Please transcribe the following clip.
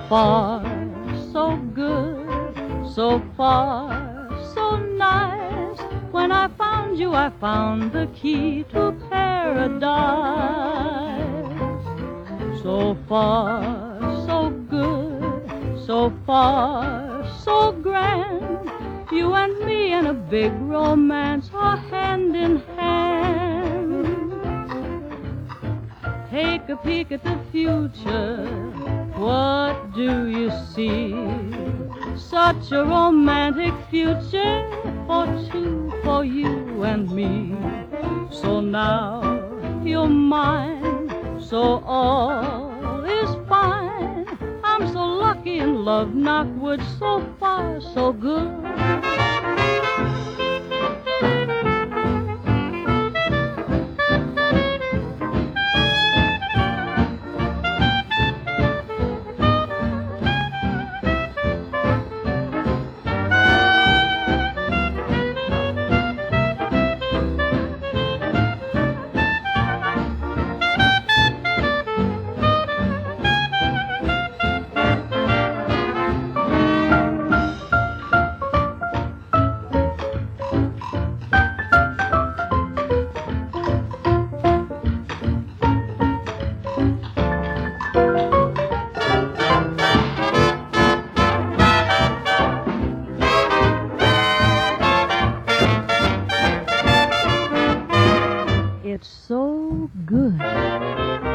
far, so good, so far, so nice. When I found you, I found the key to paradise. So far, so good, so far, so grand. You and me in a big romance are hand in hand. Take a peek at the future. What do you see? Such a romantic future for two, for you and me. So now you're mine, so all is fine. I'm so lucky in love, knock wood, so far, so good. It's so good.